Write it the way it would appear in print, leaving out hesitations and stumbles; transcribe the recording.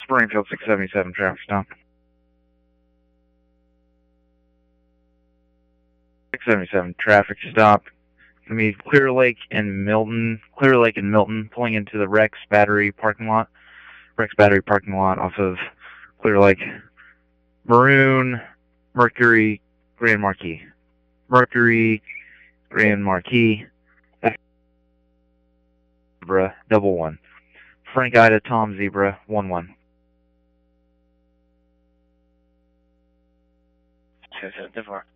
Springfield 677, traffic stop. 677, traffic stop. Gonna be Clear Lake and Milton, pulling into the Rex Battery parking lot. Rex Battery parking lot off of Clear Lake. Maroon, Mercury, Grand Marquis. Mercury, Grand Marquis. Zebra, 11. Frank Ida, Tom Zebra, 11. 274.